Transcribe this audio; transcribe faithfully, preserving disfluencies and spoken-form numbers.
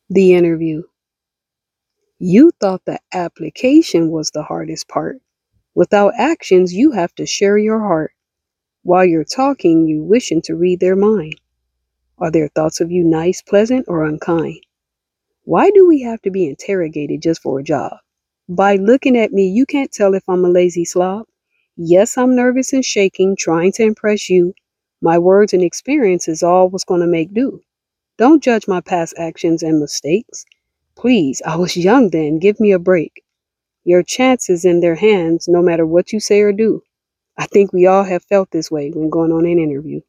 The interview. You thought the application was the hardest part. Without actions, you have to share your heart. While you're talking, you wishing to read their mind. Are their thoughts of you nice, pleasant, or unkind? Why do we have to be interrogated just for a job? By looking at me, you can't tell if I'm a lazy slob. Yes, I'm nervous and shaking, trying to impress you. My words and experience is all what's going to make do. Don't judge my past actions and mistakes. Please, I was young then. Give me a break. Your chance is in their hands no matter what you say or do. I think we all have felt this way when going on an interview.